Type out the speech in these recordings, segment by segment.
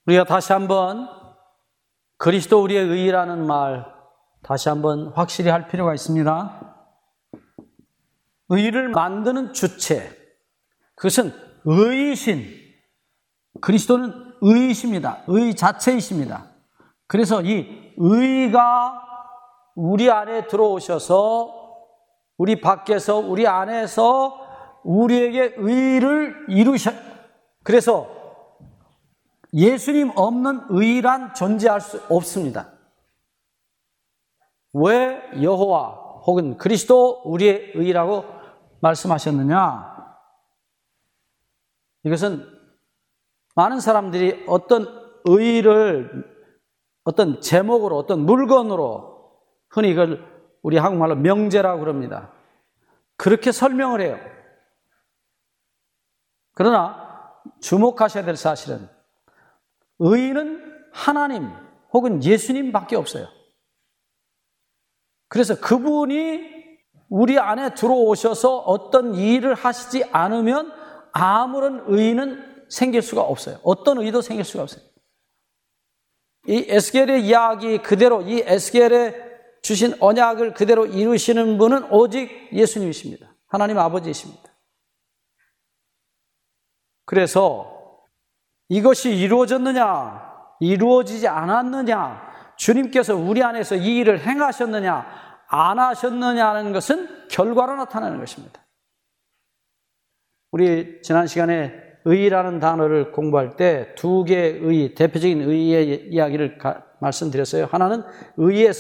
우리가 다시 한번 그리스도 우리의 의라는 말 다시 한번 확실히 할 필요가 있습니다. 의를 만드는 주체, 그것은 의이신, 그리스도는 의이십니다. 의 자체이십니다. 그래서 이 의가 우리 안에 들어오셔서 우리 밖에서 우리 안에서 우리에게 의를 그래서 예수님 없는 의란 존재할 수 없습니다. 왜 여호와 혹은 그리스도 우리의 의라고 말씀하셨느냐? 이것은 많은 사람들이 어떤 의를 어떤 제목으로 어떤 물건으로 흔히 이걸 우리 한국말로 명제라고 그럽니다. 그렇게 설명을 해요. 그러나 주목하셔야 될 사실은 의는 하나님 혹은 예수님밖에 없어요. 그래서 그분이 우리 안에 들어오셔서 어떤 일을 하시지 않으면 아무런 의는 생길 수가 없어요. 어떤 의도 생길 수가 없어요. 이 에스겔의 이야기 그대로, 이 에스겔에 주신 언약을 그대로 이루시는 분은 오직 예수님이십니다. 하나님 아버지이십니다. 그래서 이것이 이루어졌느냐, 이루어지지 않았느냐, 주님께서 우리 안에서 이 일을 행하셨느냐, 안 하셨느냐는 것은 결과로 나타나는 것입니다. 우리 지난 시간에 의라는 단어를 공부할 때 두 개의 의, 대표적인 의의 이야기를 말씀드렸어요. 하나는 의의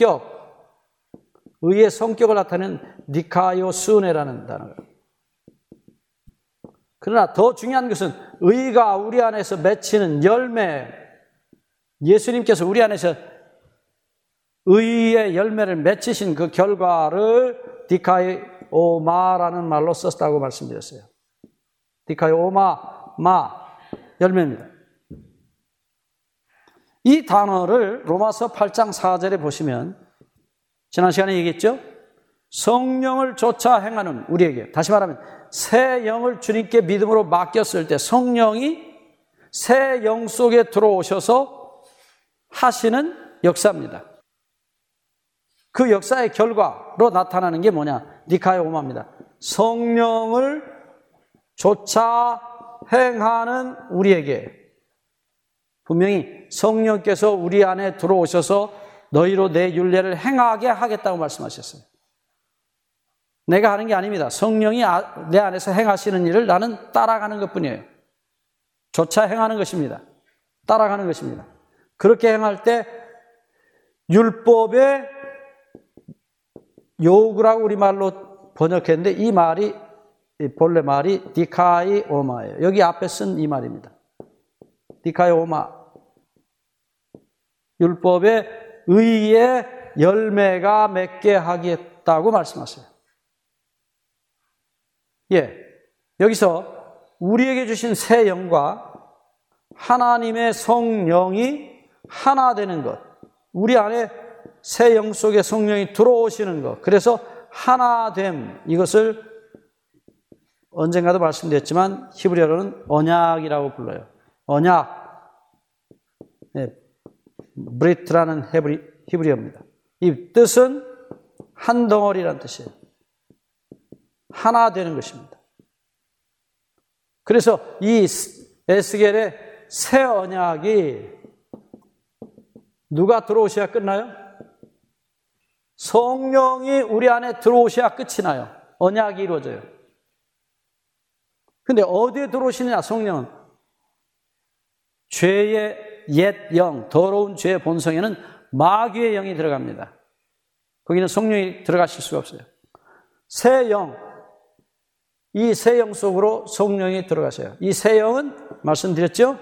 성격을 나타내는 니카요스네라는 단어가. 그러나 더 중요한 것은 의가 우리 안에서 맺히는 열매, 예수님께서 우리 안에서 의의 열매를 맺히신 그 결과를 디카이오마라는 말로 썼다고 말씀드렸어요. 디카이오마, 열매입니다. 이 단어를 로마서 8장 4절에 보시면 지난 시간에 얘기했죠? 성령을 쫓아 행하는 우리에게, 다시 말하면 새 영을 주님께 믿음으로 맡겼을 때 성령이 새 영 속에 들어오셔서 하시는 역사입니다. 그 역사의 결과로 나타나는 게 뭐냐? 니카이오마입니다. 성령을 쫓아 행하는 우리에게, 분명히 성령께서 우리 안에 들어오셔서 너희로 내 율례를 행하게 하겠다고 말씀하셨어요. 내가 하는 게 아닙니다. 성령이 내 안에서 행하시는 일을 나는 따라가는 것뿐이에요. 쫓아 행하는 것입니다. 따라가는 것입니다. 그렇게 행할 때 율법의 요구라고 우리말로 번역했는데 이 말이, 본래 말이 디카이오마예요. 여기 앞에 쓴 이 말입니다. 디카이오마. 율법의 의의 열매가 맺게 하겠다고 말씀하세요. 여기서 우리에게 주신 새 영과 하나님의 성령이 하나 되는 것, 우리 안에 새 영 속에 성령이 들어오시는 것, 그래서 하나됨, 이것을 언젠가도 말씀드렸지만 히브리어로는 언약이라고 불러요. 언약, 브리트라는 히브리어입니다. 이 뜻은 한 덩어리라는 뜻이에요. 하나 되는 것입니다. 그래서 이 에스겔의 새 언약이 누가 들어오셔야 끝나요? 성령이 우리 안에 들어오셔야 끝이 나요. 언약이 이루어져요. 근데 어디에 들어오시느냐, 성령은? 죄의 옛 영, 더러운 죄의 본성에는 마귀의 영이 들어갑니다. 거기는 성령이 들어가실 수가 없어요. 새 영, 이 새 영 속으로 성령이 들어가셔요. 이 새 영은 말씀드렸죠?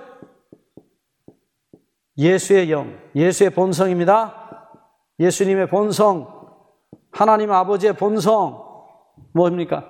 예수의 영, 예수의 본성입니다. 예수님의 본성, 하나님 아버지의 본성, 뭡니까?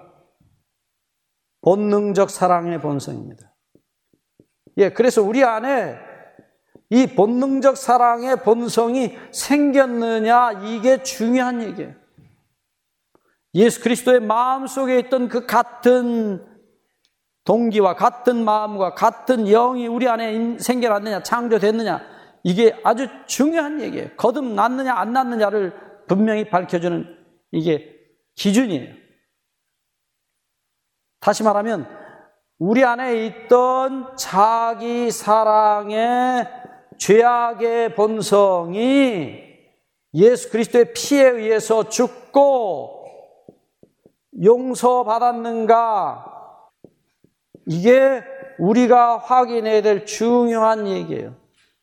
본능적 사랑의 본성입니다. 그래서 우리 안에 이 본능적 사랑의 본성이 생겼느냐, 이게 중요한 얘기예요. 예수 그리스도의 마음속에 있던 그 같은 동기와 같은 마음과 같은 영이 우리 안에 생겨났느냐, 창조됐느냐, 이게 아주 중요한 얘기예요. 거듭났느냐 안 났느냐를 분명히 밝혀주는 이게 기준이에요. 다시 말하면 우리 안에 있던 자기 사랑의 죄악의 본성이 예수 그리스도의 피에 의해서 죽고 용서받았는가, 이게 우리가 확인해야 될 중요한 얘기예요.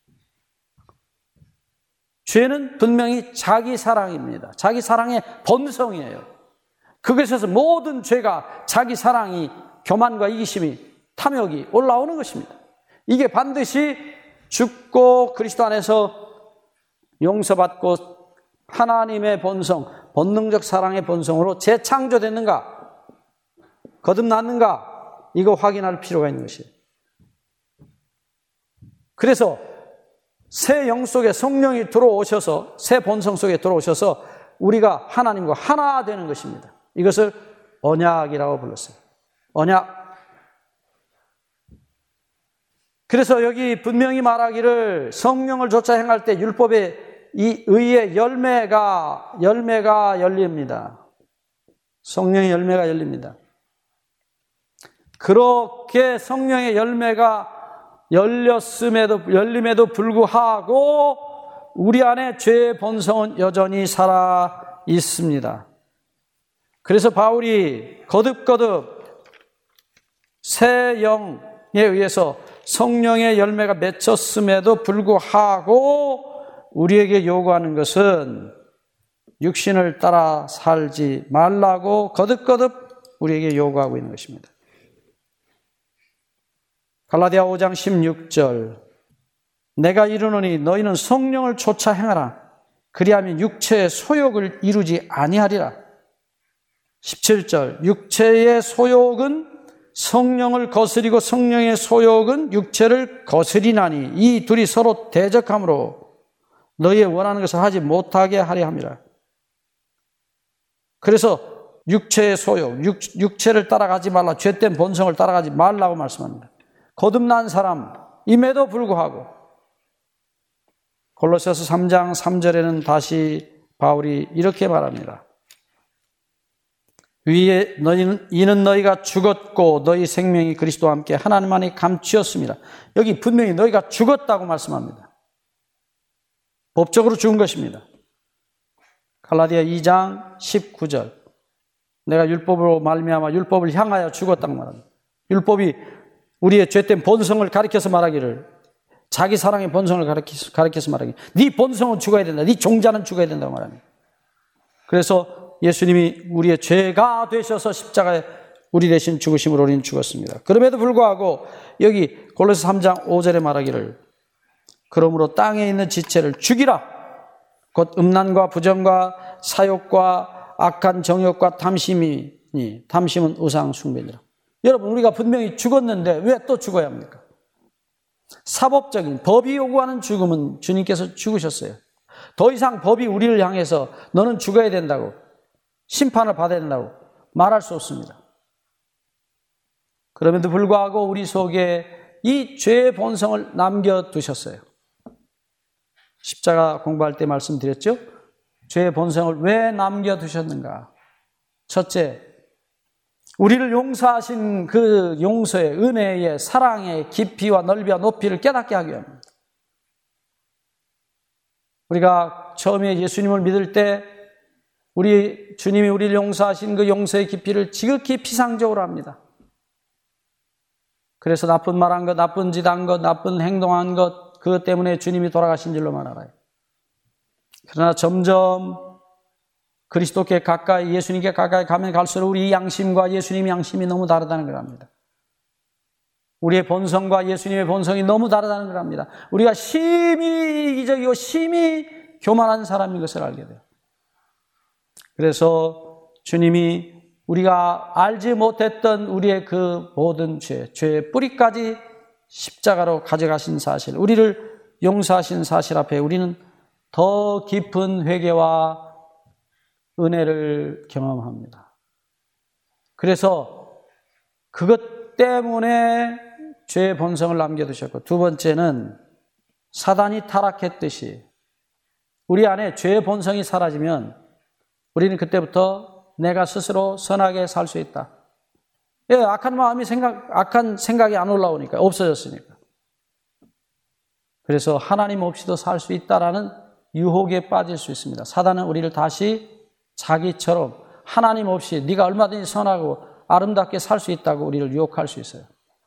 죄는 분명히 자기 사랑입니다. 자기 사랑의 본성이에요. 그것에서 모든 죄가 자기 사랑이, 교만과 이기심이, 탐욕이 올라오는 것입니다. 이게 반드시 죽고 그리스도 안에서 용서받고 하나님의 본성, 본능적 사랑의 본성으로 재창조됐는가, 거듭났는가, 이거 확인할 필요가 있는 것이에요. 그래서 새 영 속에 성령이 들어오셔서, 새 본성 속에 들어오셔서 우리가 하나님과 하나 되는 것입니다. 이것을 언약이라고 불렀어요. 언약. 그래서 여기 분명히 말하기를 성령을 조차 행할 때 율법의 이 의의 열매가 열립니다. 성령의 열매가 열립니다. 그렇게 성령의 열매가 열림에도 불구하고 우리 안에 죄의 본성은 여전히 살아 있습니다. 그래서 바울이 거듭 새 영에 의해서 성령의 열매가 맺혔음에도 불구하고 우리에게 요구하는 것은 육신을 따라 살지 말라고 거듭 우리에게 요구하고 있는 것입니다. 갈라디아 5장 16절, 내가 이르노니 너희는 성령을 쫓아 행하라. 그리하면 육체의 소욕을 이루지 아니하리라. 17절, 육체의 소욕은 성령을 거스리고 성령의 소욕은 육체를 거스리나니 이 둘이 서로 대적하므로 너희의 원하는 것을 하지 못하게 하려 함이라. 그래서 육체의 소욕, 육체를 따라가지 말라, 죄된 본성을 따라가지 말라고 말씀합니다. 거듭난 사람임에도 불구하고 골로새서 3장 3절에는 다시 바울이 이렇게 말합니다. 위에 이는 너희가 죽었고 너희 생명이 그리스도와 함께 하나님 안에 감추었습니다. 여기 분명히 너희가 죽었다고 말씀합니다. 법적으로 죽은 것입니다. 갈라디아 2장 19절, 내가 율법으로 말미암아 율법을 향하여 죽었다고 말합니다. 율법이 우리의 죄된 본성을 가리켜서 말하기를, 자기 사랑의 본성을 가리켜서 말하기를, 네 본성은 죽어야 된다, 네 종자는 죽어야 된다고 말합니다. 그래서 예수님이 우리의 죄가 되셔서 십자가에 우리 대신 죽으심으로 우리는 죽었습니다. 그럼에도 불구하고 여기 골로새 3장 5절에 말하기를, 그러므로 땅에 있는 지체를 죽이라. 곧 음란과 부정과 사욕과 악한 정욕과 탐심이니 탐심은 우상 숭배니라. 여러분, 우리가 분명히 죽었는데 왜 또 죽어야 합니까? 사법적인 법이 요구하는 죽음은 주님께서 죽으셨어요. 더 이상 법이 우리를 향해서 너는 죽어야 된다고, 심판을 받아야 된다고 말할 수 없습니다. 그럼에도 불구하고 우리 속에 이 죄의 본성을 남겨두셨어요. 십자가 공부할 때 말씀드렸죠? 죄의 본성을 왜 남겨두셨는가? 첫째, 우리를 용서하신 그 용서의, 은혜의, 사랑의 깊이와 넓이와 높이를 깨닫게 하기 위함입니다. 우리가 처음에 예수님을 믿을 때 우리 주님이 우리를 용서하신 그 용서의 깊이를 지극히 피상적으로 합니다. 그래서 나쁜 말 한 것, 나쁜 짓 한 것, 나쁜 행동한 것, 그것 때문에 주님이 돌아가신 줄로만 알아요. 그러나 점점 그리스도께 가까이, 예수님께 가까이 가면 갈수록 우리 양심과 예수님의 양심이 너무 다르다는 걸 압니다. 우리의 본성과 예수님의 본성이 너무 다르다는 걸 압니다. 우리가 심히 이기적이고 심히 교만한 사람인 것을 알게 돼요. 그래서 주님이 우리가 알지 못했던 우리의 그 모든 죄의 뿌리까지 십자가로 가져가신 사실, 우리를 용서하신 사실 앞에 우리는 더 깊은 회개와 은혜를 경험합니다. 그래서 그것 때문에 죄의 본성을 남겨두셨고, 두 번째는 사단이 타락했듯이 우리 안에 죄의 본성이 사라지면 우리는 그때부터 내가 스스로 선하게 살 수 있다. 예, 악한 생각이 안 올라오니까, 없어졌으니까. 그래서 하나님 없이도 살 수 있다라는 유혹에 빠질 수 있습니다. 사단은 우리를 다시 자기처럼 하나님 없이 네가 얼마든지 선하고 아름답게 살 수 있다고 우리를 유혹할 수 있어요.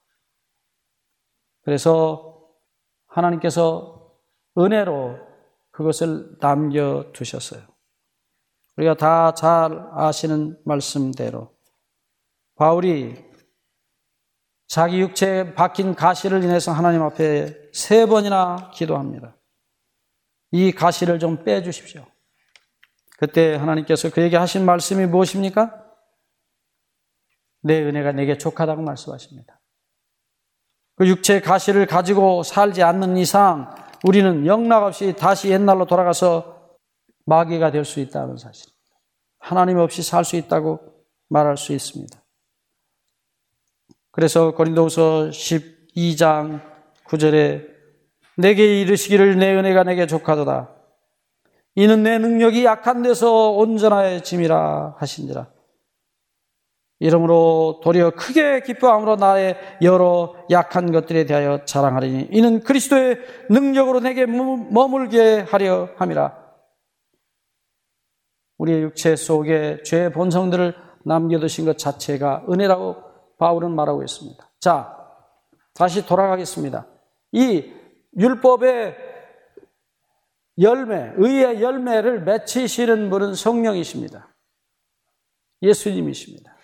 그래서 하나님께서 은혜로 그것을 남겨두셨어요. 우리가 다 잘 아시는 말씀대로 바울이 자기 육체에 박힌 가시를 인해서 하나님 앞에 3번이나 기도합니다. 이 가시를 좀 빼주십시오. 그때 하나님께서 그에게 하신 말씀이 무엇입니까? 내 은혜가 내게 족하다고 말씀하십니다. 그 육체의 가시를 가지고 살지 않는 이상 우리는 영락없이 다시 옛날로 돌아가서 마귀가 될 수 있다는 사실입니다. 하나님 없이 살 수 있다고 말할 수 있습니다. 그래서 고린도후서 12장 9절에 내게 이르시기를 내 은혜가 내게 족하도다. 이는 내 능력이 약한 데서 온전해짐이라 하신지라. 이러므로 도리어 크게 기뻐함으로 나의 여러 약한 것들에 대하여 자랑하리니 이는 그리스도의 능력으로 내게 머물게 하려 함이라. 우리의 육체 속에 죄의 본성들을 남겨두신 것 자체가 은혜라고 바울은 말하고 있습니다. 자, 다시 돌아가겠습니다. 이 율법의 열매, 의의 열매를 맺히시는 분은 성령이십니다. 예수님이십니다.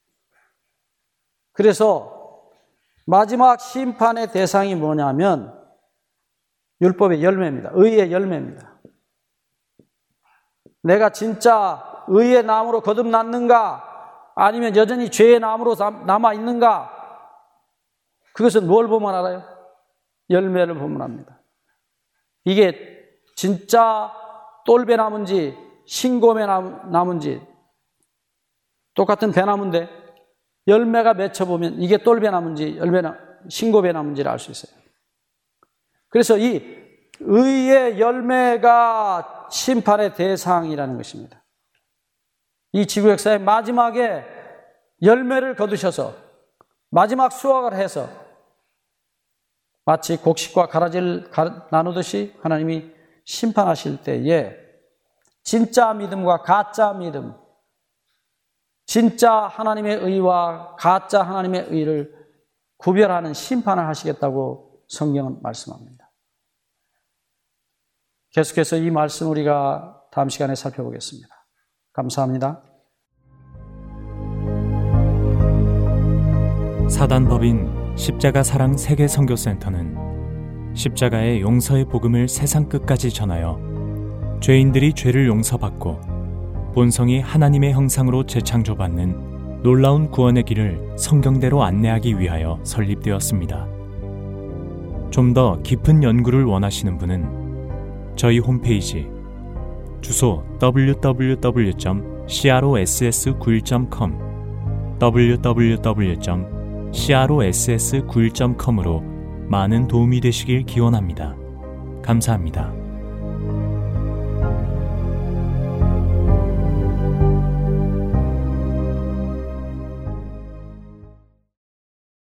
그래서 마지막 심판의 대상이 뭐냐면 율법의 열매입니다. 의의 열매입니다. 내가 진짜 의의 나무로 거듭났는가? 아니면 여전히 죄의 나무로 남아있는가? 그것은 뭘 보면 알아요? 열매를 보면 압니다. 이게 진짜 똘배나무인지 신고배나무인지 똑같은 배나무인데 열매가 맺혀보면 이게 똘배나무인지 신고배나무인지를 알 수 있어요. 그래서 이 의의 열매가 심판의 대상이라는 것입니다. 이 지구 역사의 마지막에 열매를 거두셔서 마지막 수확을 해서 마치 곡식과 가라지를 나누듯이 하나님이 심판하실 때에 진짜 믿음과 가짜 믿음, 진짜 하나님의 의와 가짜 하나님의 의를 구별하는 심판을 하시겠다고 성경은 말씀합니다. 계속해서 이 말씀 우리가 다음 시간에 살펴보겠습니다. 감사합니다. 사단법인 십자가 사랑 세계 선교센터는 십자가의 용서의 복음을 세상 끝까지 전하여 죄인들이 죄를 용서받고 본성이 하나님의 형상으로 재창조받는 놀라운 구원의 길을 성경대로 안내하기 위하여 설립되었습니다. 좀 더 깊은 연구를 원하시는 분은 저희 홈페이지 주소 www.cross91.com www.cross91.com으로 많은 도움이 되시길 기원합니다. 감사합니다.